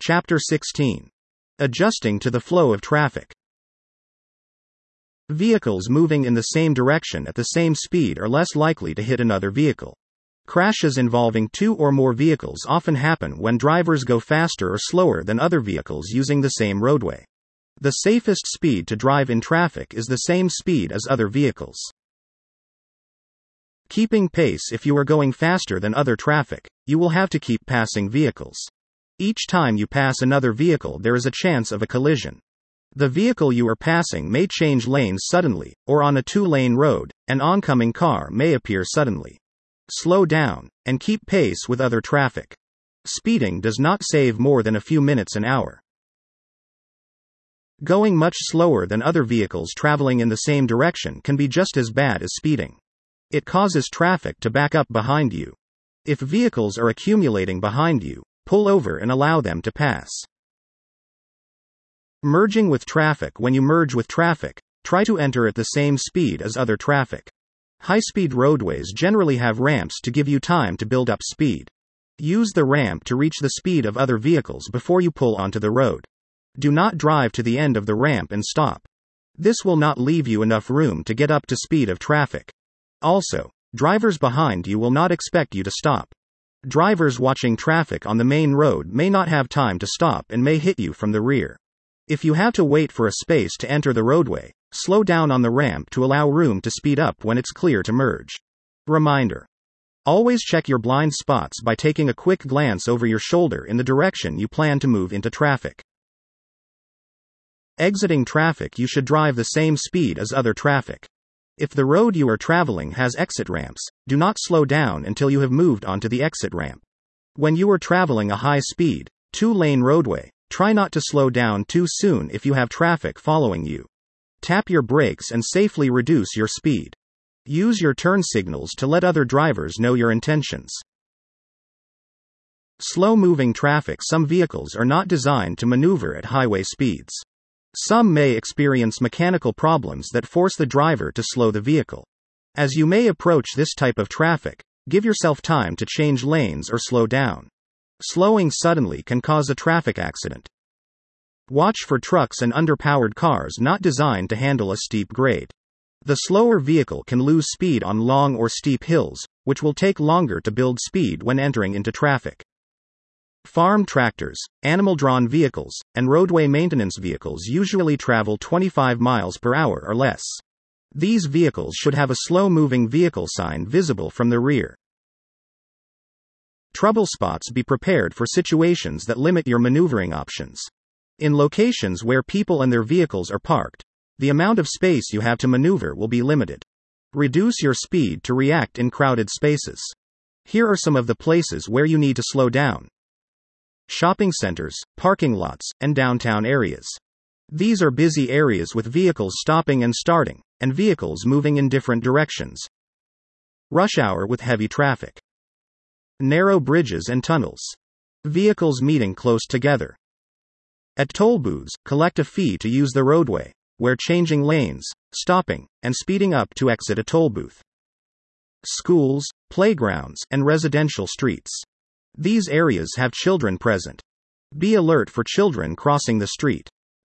Chapter 16. Adjusting to the flow of traffic. Vehicles moving in the same direction at the same speed are less likely to hit another vehicle. Crashes involving two or more vehicles often happen when drivers go faster or slower than other vehicles using the same roadway. The safest speed to drive in traffic is the same speed as other vehicles. Keeping pace. If you are going faster than other traffic, you will have to keep passing vehicles. Each time you pass another vehicle, there is a chance of a collision. The vehicle you are passing may change lanes suddenly, or on a two-lane road, an oncoming car may appear suddenly. Slow down, and keep pace with other traffic. Speeding does not save more than a few minutes an hour. Going much slower than other vehicles traveling in the same direction can be just as bad as speeding. It causes traffic to back up behind you. If vehicles are accumulating behind you, pull over and allow them to pass. Merging with traffic. When you merge with traffic, try to enter at the same speed as other traffic. High-speed roadways generally have ramps to give you time to build up speed. Use the ramp to reach the speed of other vehicles before you pull onto the road. Do not drive to the end of the ramp and stop. This will not leave you enough room to get up to speed of traffic. Also, drivers behind you will not expect you to stop. Drivers watching traffic on the main road may not have time to stop and may hit you from the rear. If you have to wait for a space to enter the roadway, slow down on the ramp to allow room to speed up when it's clear to merge. Reminder: always check your blind spots by taking a quick glance over your shoulder in the direction you plan to move into traffic. Exiting traffic. You should drive the same speed as other traffic. If the road you are traveling has exit ramps, do not slow down until you have moved onto the exit ramp. When you are traveling a high-speed, two-lane roadway, try not to slow down too soon if you have traffic following you. Tap your brakes and safely reduce your speed. Use your turn signals to let other drivers know your intentions. Slow-moving traffic. Some vehicles are not designed to maneuver at highway speeds. Some may experience mechanical problems that force the driver to slow the vehicle. As you may approach this type of traffic, give yourself time to change lanes or slow down. Slowing suddenly can cause a traffic accident. Watch for trucks and underpowered cars not designed to handle a steep grade. The slower vehicle can lose speed on long or steep hills, which will take longer to build speed when entering into traffic. Farm tractors, animal-drawn vehicles, and roadway maintenance vehicles usually travel 25 miles per hour or less. These vehicles should have a slow-moving vehicle sign visible from the rear. Trouble spots. Be prepared for situations that limit your maneuvering options. In locations where people and their vehicles are parked, the amount of space you have to maneuver will be limited. Reduce your speed to react in crowded spaces. Here are some of the places where you need to slow down. Shopping centers, parking lots, and downtown areas. These are busy areas with vehicles stopping and starting, and vehicles moving in different directions. Rush hour with heavy traffic. Narrow bridges and tunnels. Vehicles meeting close together. At toll booths, collect a fee to use the roadway, where changing lanes, stopping, and speeding up to exit a toll booth. Schools, playgrounds, and residential streets. These areas have children present. Be alert for children crossing the street.